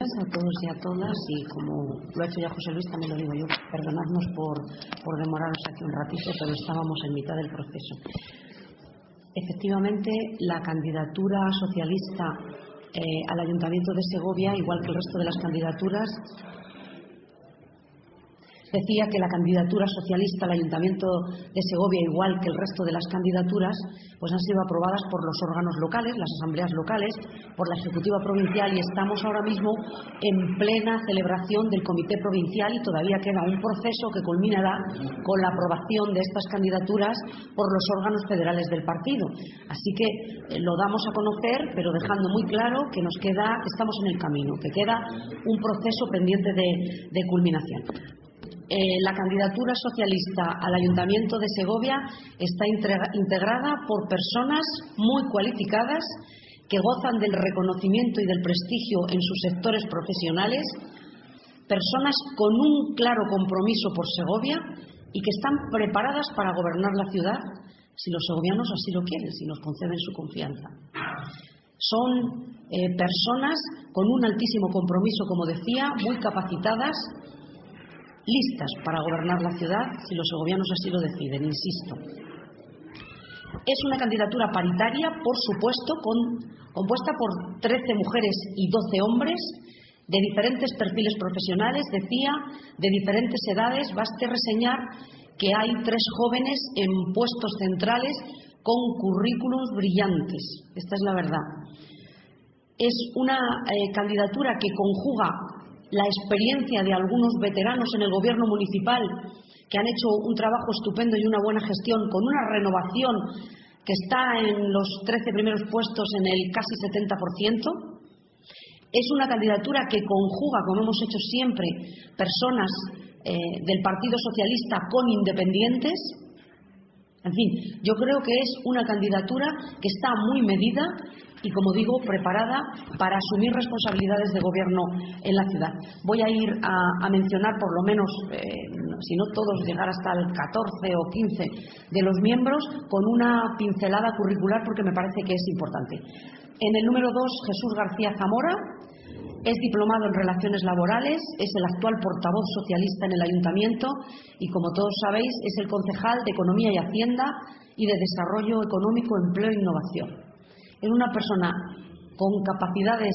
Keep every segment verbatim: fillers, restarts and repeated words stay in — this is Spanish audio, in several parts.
días a todos y a todas, y como lo ha hecho ya José Luis, también lo digo yo, perdonadnos por, por demoraros aquí un ratito, pero estábamos en mitad del proceso. Efectivamente, la candidatura socialista eh, al Ayuntamiento de Segovia, igual que el resto de las candidaturas, decía que la candidatura socialista al Ayuntamiento de Segovia, igual que el resto de las candidaturas, pues han sido aprobadas por los órganos locales, las asambleas locales, por la Ejecutiva Provincial, y estamos ahora mismo en plena celebración del Comité Provincial y todavía queda un proceso que culminará con la aprobación de estas candidaturas por los órganos federales del partido. Así que eh, lo damos a conocer, pero dejando muy claro que nos queda, que estamos en el camino, que queda un proceso pendiente de, de culminación. Eh, la candidatura socialista al Ayuntamiento de Segovia está integrada por personas muy cualificadas que gozan del reconocimiento y del prestigio en sus sectores profesionales, personas con un claro compromiso por Segovia y que están preparadas para gobernar la ciudad si los segovianos así lo quieren, si nos conceden su confianza. Son eh, personas con un altísimo compromiso, como decía, muy capacitadas, listas para gobernar la ciudad si los segovianos así lo deciden, insisto. Es una candidatura paritaria, por supuesto, con, compuesta por trece mujeres y doce hombres de diferentes perfiles profesionales, decía, de diferentes edades. Baste reseñar que hay tres jóvenes en puestos centrales con currículos brillantes. Esta es la verdad. Es una eh, candidatura que conjuga la experiencia de algunos veteranos en el gobierno municipal que han hecho un trabajo estupendo y una buena gestión, con una renovación que está en los trece primeros puestos en el casi setenta por ciento. Es una candidatura que conjuga, como hemos hecho siempre, personas eh, del Partido Socialista con independientes. En fin, yo creo que es una candidatura que está muy medida y, como digo, preparada para asumir responsabilidades de gobierno en la ciudad. Voy a ir a, a mencionar por lo menos, eh, si no todos, llegar hasta el catorce o quince de los miembros con una pincelada curricular porque me parece que es importante. En el número dos, Jesús García Zamora. Es diplomado en Relaciones Laborales, es el actual portavoz socialista en el Ayuntamiento y, como todos sabéis, es el concejal de Economía y Hacienda y de Desarrollo Económico, Empleo e Innovación. Es una persona con capacidades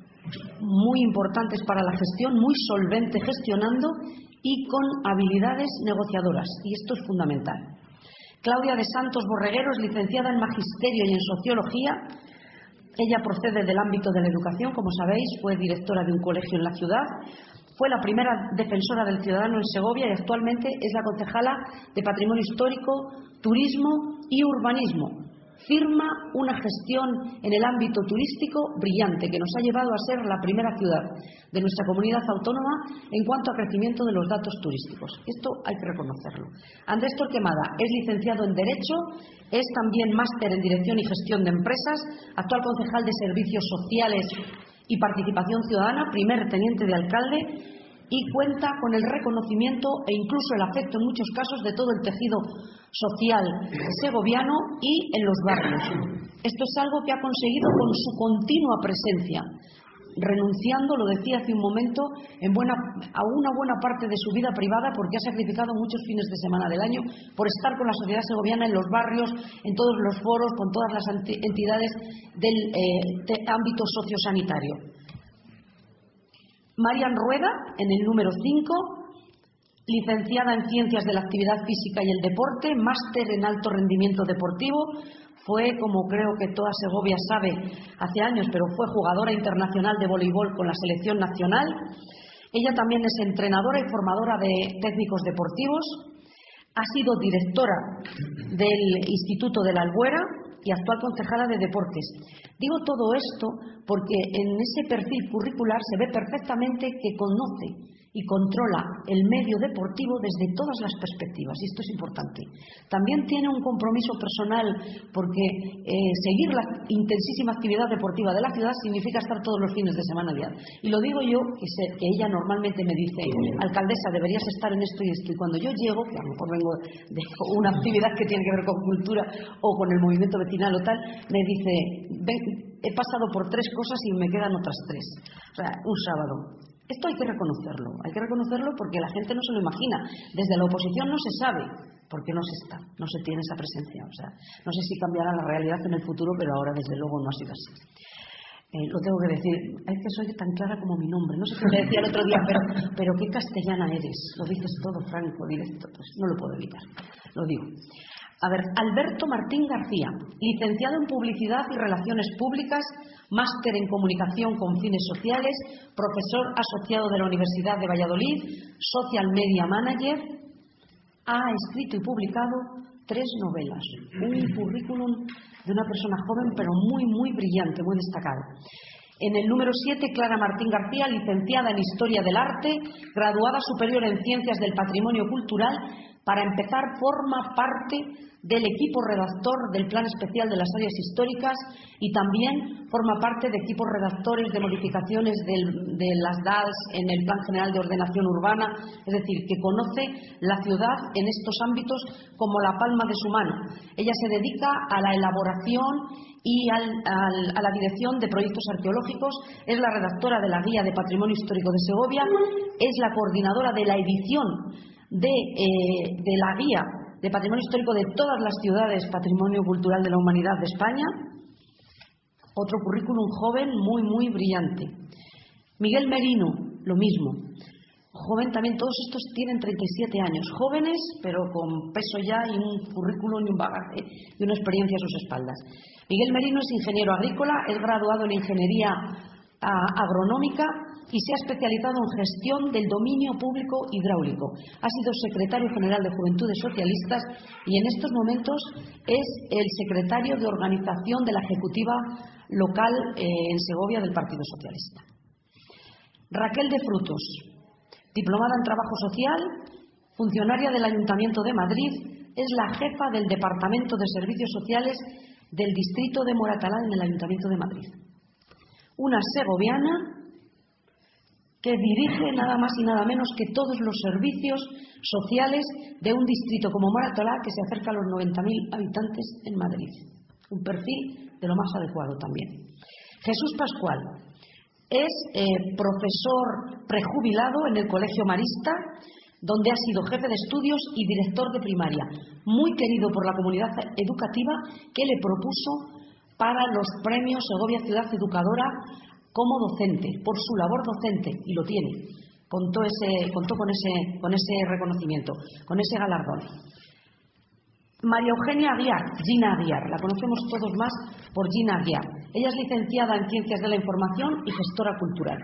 muy importantes para la gestión, muy solvente gestionando y con habilidades negociadoras, y esto es fundamental. Claudia de Santos Borreguero es licenciada en Magisterio y en Sociología. Ella procede del ámbito de la educación, como sabéis, fue directora de un colegio en la ciudad, fue la primera defensora del ciudadano en Segovia y actualmente es la concejala de Patrimonio Histórico, Turismo y Urbanismo. Firma una gestión en el ámbito turístico brillante que nos ha llevado a ser la primera ciudad de nuestra comunidad autónoma en cuanto a crecimiento de los datos turísticos. Esto hay que reconocerlo. Andrés Torquemada es licenciado en Derecho, es también máster en Dirección y Gestión de Empresas, actual concejal de Servicios Sociales y Participación Ciudadana, primer teniente de alcalde, y cuenta con el reconocimiento e incluso el afecto en muchos casos de todo el tejido social segoviano y en los barrios. Esto es algo que ha conseguido con su continua presencia, renunciando, lo decía hace un momento, en buena, a una buena parte de su vida privada, porque ha sacrificado muchos fines de semana del año por estar con la sociedad segoviana en los barrios, en todos los foros, con todas las entidades del eh, de ámbito sociosanitario. Marian Rueda, en el número cinco, licenciada en Ciencias de la Actividad Física y el Deporte, máster en Alto Rendimiento Deportivo, fue, como creo que toda Segovia sabe, hace años, pero fue jugadora internacional de voleibol con la selección nacional. Ella también es entrenadora y formadora de técnicos deportivos, ha sido directora del Instituto de la Albuera y actual concejala de Deportes. Digo todo esto porque en ese perfil curricular se ve perfectamente que conoce y controla el medio deportivo desde todas las perspectivas, y esto es importante. También tiene un compromiso personal porque eh, seguir la intensísima actividad deportiva de la ciudad significa estar todos los fines de semana ya. Y lo digo yo, que, sé, que ella normalmente me dice, alcaldesa, deberías estar en esto y esto, y cuando yo llego, que a lo mejor vengo de una actividad que tiene que ver con cultura o con el movimiento vecinal o tal, me dice, ven, he pasado por tres cosas y me quedan otras tres. O sea, un sábado. Esto hay que reconocerlo, hay que reconocerlo porque la gente no se lo imagina. Desde la oposición no se sabe, porque no se está, no se tiene esa presencia. O sea, no sé si cambiará la realidad en el futuro, pero ahora desde luego no ha sido así. Eh, lo tengo que decir, es que soy tan clara como mi nombre. No sé qué te decía el otro día, pero, pero qué castellana eres. Lo dices todo franco, directo. Pues no lo puedo evitar, lo digo. A ver, Alberto Martín García, licenciado en Publicidad y Relaciones Públicas, máster en Comunicación con fines sociales, profesor asociado de la Universidad de Valladolid, Social Media Manager, ha escrito y publicado tres novelas, un currículum de una persona joven pero muy, muy brillante, muy destacado. En el número siete, Clara Martín García, licenciada en Historia del Arte, graduada superior en Ciencias del Patrimonio Cultural. Para empezar, forma parte del equipo redactor del Plan Especial de las Áreas Históricas y también forma parte de equipos redactores de modificaciones del, de las D A Ls en el Plan General de Ordenación Urbana, es decir, que conoce la ciudad en estos ámbitos como la palma de su mano. Ella se dedica a la elaboración y al, al, a la dirección de proyectos arqueológicos, es la redactora de la Guía de Patrimonio Histórico de Segovia, es la coordinadora de la edición de, eh, de la Guía de Patrimonio Histórico de todas las ciudades Patrimonio Cultural de la Humanidad de España. Otro currículum joven muy, muy brillante. Miguel Merino, lo mismo. Joven también, todos estos tienen treinta y siete años. Jóvenes, pero con peso ya y un currículum y un bagaje y una experiencia a sus espaldas. Miguel Merino es ingeniero agrícola, es graduado en Ingeniería Agronómica y se ha especializado en gestión del dominio público hidráulico. Ha sido secretario general de Juventudes Socialistas y en estos momentos es el secretario de organización de la ejecutiva local eh, en Segovia del Partido Socialista. Raquel de Frutos, diplomada en Trabajo Social, funcionaria del Ayuntamiento de Madrid, es la jefa del Departamento de Servicios Sociales del Distrito de Moratalá en el Ayuntamiento de Madrid. Una segoviana que dirige nada más y nada menos que todos los servicios sociales de un distrito como Moratalá, que se acerca a los noventa mil habitantes en Madrid. Un perfil de lo más adecuado también. Jesús Pascual es eh, profesor prejubilado en el Colegio Marista, donde ha sido jefe de estudios y director de primaria, muy querido por la comunidad educativa, que le propuso para los premios Segovia Ciudad Educadora como docente, por su labor docente, y lo tiene. Contó, ese, contó con, ese, con ese reconocimiento, con ese galardón. María Eugenia Aguiar, Gina Aguiar, la conocemos todos más por Gina Aguiar. Ella es licenciada en Ciencias de la Información y gestora cultural.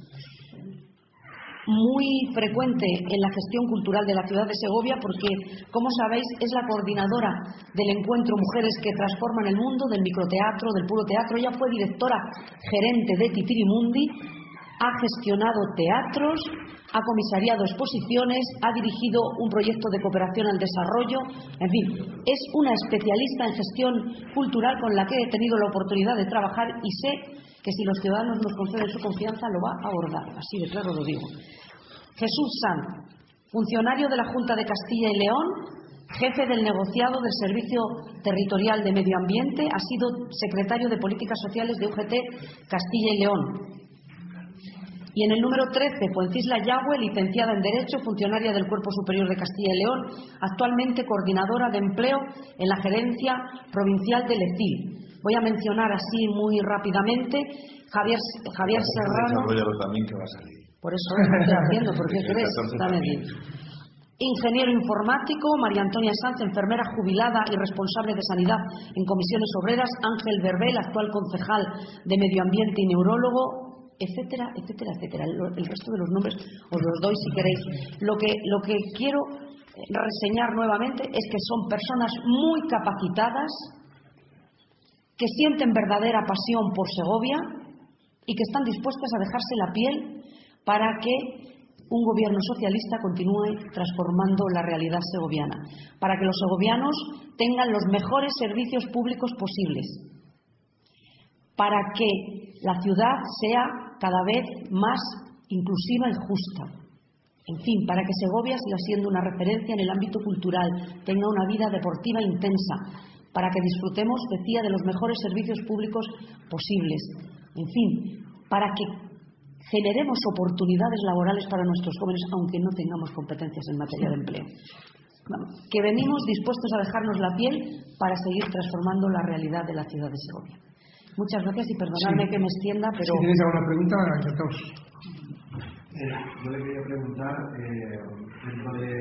Muy frecuente en la gestión cultural de la ciudad de Segovia porque, como sabéis, es la coordinadora del encuentro Mujeres que Transforman el Mundo, del microteatro, del puro teatro. Ella fue directora gerente de Titirimundi, ha gestionado teatros, ha comisariado exposiciones, ha dirigido un proyecto de cooperación al desarrollo, en fin, es una especialista en gestión cultural con la que he tenido la oportunidad de trabajar y sé que si los ciudadanos nos conceden su confianza lo va a abordar, así de claro lo digo. Jesús Sanz, funcionario de la Junta de Castilla y León, jefe del negociado del Servicio Territorial de Medio Ambiente, ha sido secretario de Políticas Sociales de U G T Castilla y León. Y en el número trece, Fuencisla Yagüe, licenciada en Derecho, funcionaria del Cuerpo Superior de Castilla y León, actualmente coordinadora de empleo en la Gerencia Provincial del E C I. Voy a mencionar así muy rápidamente Javier, Javier Serrano. También que va a salir. Por eso lo estoy haciendo, porque crees, también. Ingeniero informático, María Antonia Sanz, enfermera jubilada y responsable de Sanidad en Comisiones Obreras, Ángel Verbel, actual concejal de Medio Ambiente y neurólogo, etcétera, etcétera, etcétera. El, el resto de los nombres os los doy si queréis. Lo que, lo que quiero reseñar nuevamente es que son personas muy capacitadas, que sienten verdadera pasión por Segovia y que están dispuestas a dejarse la piel para que un gobierno socialista continúe transformando la realidad segoviana, para que los segovianos tengan los mejores servicios públicos posibles, para que la ciudad sea cada vez más inclusiva y justa. En fin, para que Segovia siga siendo una referencia en el ámbito cultural, tenga una vida deportiva intensa, para que disfrutemos, decía, de los mejores servicios públicos posibles. En fin, para que generemos oportunidades laborales para nuestros jóvenes, aunque no tengamos competencias en materia de empleo. Que venimos dispuestos a dejarnos la piel para seguir transformando la realidad de la ciudad de Segovia. Muchas gracias y perdonadme sí. que me extienda, pero... Si tenéis alguna pregunta, encantados. Eh, yo le quería preguntar, eh, dentro de